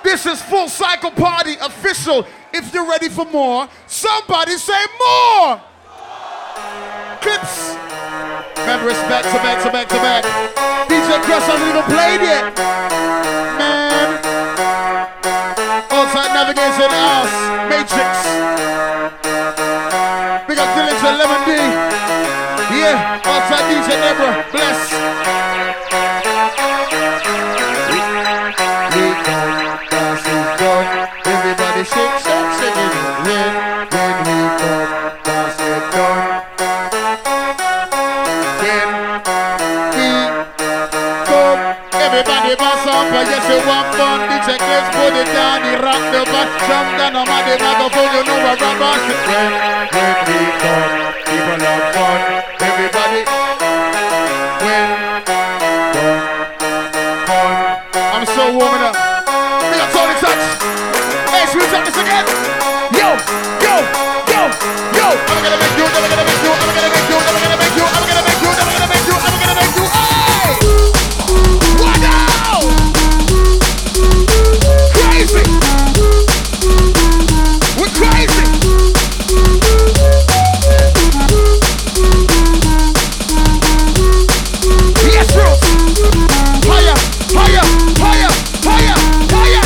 This is Full Cycle Party official. If you're ready for more, somebody say more. Clips. Remember, it's back to back to back to back. DJ Crush hasn't even played yet. Man. Outside Navigation in the house. Matrix. Big up Dylan to Lemon D. Yeah, outside DJ Nebra. Bless. Everybody shake, shake, shake it. When we come, that's it done. When we come, everybody bounce up. Yes, you want fun. The checklist, put it down. The rock the back. Jump down on my microphone. You know what I'm about. When we come, people have fun. Everybody. When fun. I'm so warming up. Big up Tony Touch. Should we try this again? Yo, yo, yo, yo. I'm gonna make you, I'm gonna make you, I'm gonna make you, I'm gonna make you, I'm gonna make you, I'm gonna make you, I'm gonna make you. Hey! What now? Crazy. We're crazy. Yes, bro. Higher, higher, higher, higher, higher.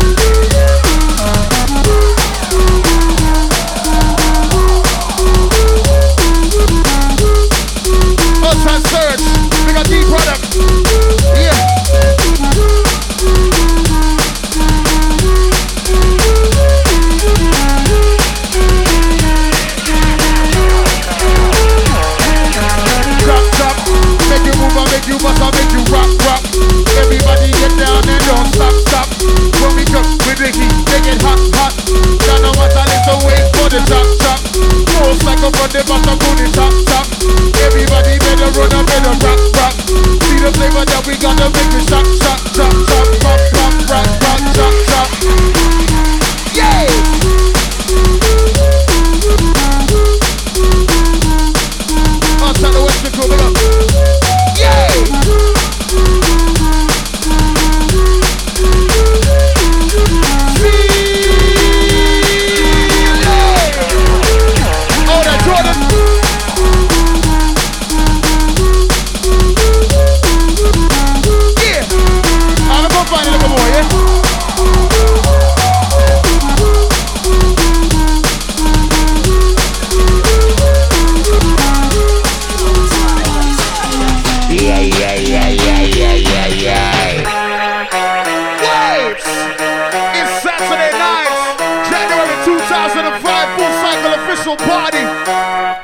Outside Surge, we got D product. Yeah. Drop, drop, make you move and make you bust and make you rock, rock. Everybody get down and don't stop, stop. When we come with the heat, they get hot, hot. Don't know what I little wait for the chop, chop. Full cycle from the bottom to the top, top. Everybody better run and better rock, rock. See the flavor that we gotta make it shock, shock, shock, shock, pop, pop, rock, rock, shock, shock. Yay! Outside the Western crew, big up. Yay! Oh, that Jordan. Find a little more, yeah? Waves! It's Saturday night, January 2005, Full Cycle official party.